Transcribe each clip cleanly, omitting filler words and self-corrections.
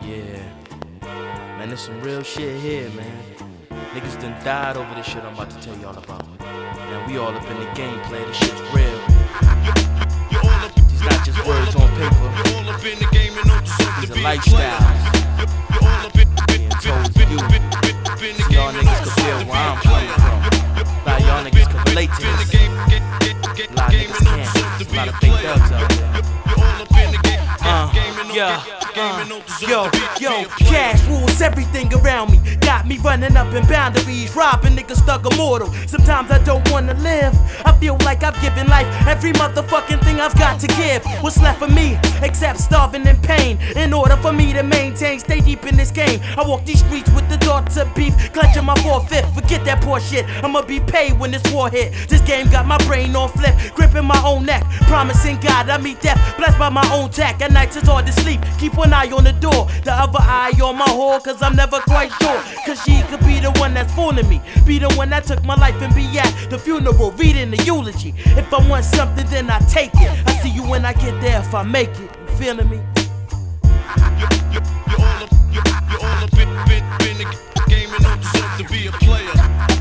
Yeah. Man, there's some real shit here, man. Niggas done died over this shit I'm about to tell y'all about. Now we all up in the gameplay, this shit's real. These not just words on paper. These are lifestyles. Being told to you. So y'all niggas can feel where I'm coming from. A lot of y'all niggas can relate to this. A lot of niggas can't. There's a lot of fake thugs out there. Yo, cash rules everything around me. Got me running up in boundaries, robbing niggas stuck immortal. Sometimes I don't wanna live. I feel like I've given life every motherfucking thing I've got to give. What's left for me except starving and pain? In order for me to maintain, stay deep in this game. I walk these streets with the thoughts of beef, clutching my 4/5. Forget that poor shit, I'ma be paid when this war hit. This game got my brain on flip, gripping my own neck, promising God I meet death, blessed by my own tech. At nights it's hard to sleep, keep one eye on the door, the other eye on my whore, cause I'm never quite sure. Cause she could be the one that's fooling me, be the one that took my life and be at the funeral, reading the eulogy. If I want something then I take it. I see you when I get there if I make it. You feeling me? You're all up in the game and don't deserve to be a player.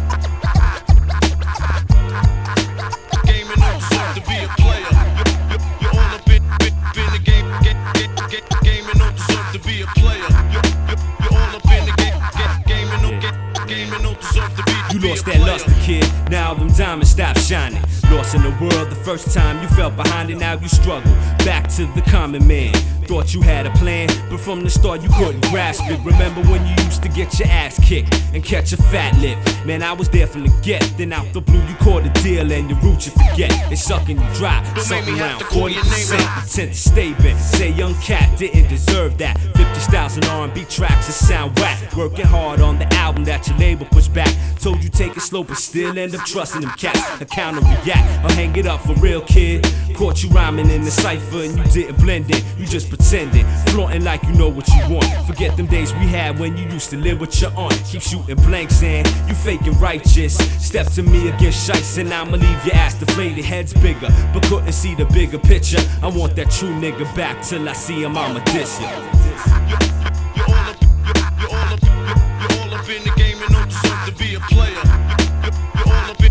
Game and don't deserve to be a player. You're all up in the game and don't deserve to be a player. You're all up in the game and don't deserve to be a player. You lost that luster, kid. Now them diamonds stop shining. Lost in the world the first time you felt behind it. Now you struggle back to the common man. Thought you had a plan, but from the start you couldn't grasp it. Remember when you used to get your ass kicked and catch a fat lip? Man, I was there from the get. Then out the blue you caught a deal and your roots you forget. They sucking you dry, something around 40%. Intent to stay bent. Say young cat didn't deserve that. 50 styles and R&B tracks that sound whack. Working hard on the album that your label pushed back. Told you take it slow but still end up trusting them cats. A counter react, I'll hang it up for real, kid. Caught you rhyming in the cypher and you didn't blend in. You just pretending, flaunting like you know what you want. Forget them days we had when you used to live with your aunt. Keep shooting blanks and you faking righteous. Step to me against shites and I'ma leave your ass deflated, heads bigger, but couldn't see the bigger picture. I want that true nigga back till I see him, I'ma diss ya. You're all up in the game and don't deserve to be a player. You're all up in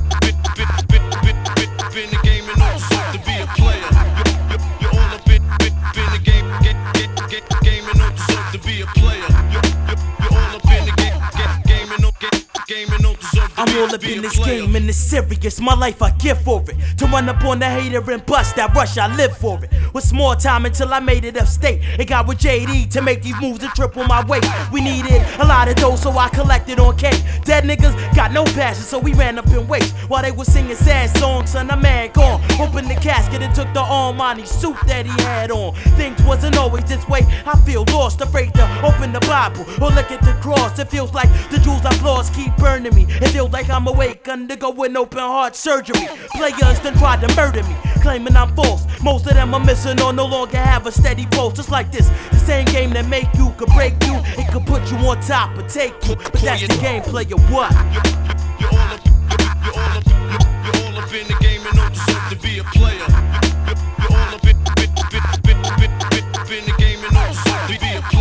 the game and don't deserve to be a player. You're all up in the game and don't deserve to be a player. You're all up in the game and don't deserve to be a player. I'm all up in this game and it's serious. My life I give for it. To run up on the hater and bust that rush, I live for it. With small time until I made it upstate. It got with JD to make these moves and triple my weight. We needed a lot of dough, so I collected on K. Dead niggas got no passion, so we ran up in waste. While they was singing sad songs, son, a man gone. Opened the casket and took the Armani suit that he had on. Things wasn't always this way. I feel lost, afraid to open the Bible or look at the cross. It feels like the jewels I've lost keep burning me. It feels like I'm awake, undergoing open heart surgery. Players done tried to murder me, claiming I'm false. Most of them are missing or no longer have a steady pulse. Just like this, the same game that make you could break you. It could put you on top or take you, but that's the game, player. What? You're all up in the game and don't deserve to be a player. You're all up in the game and don't deserve to be a player.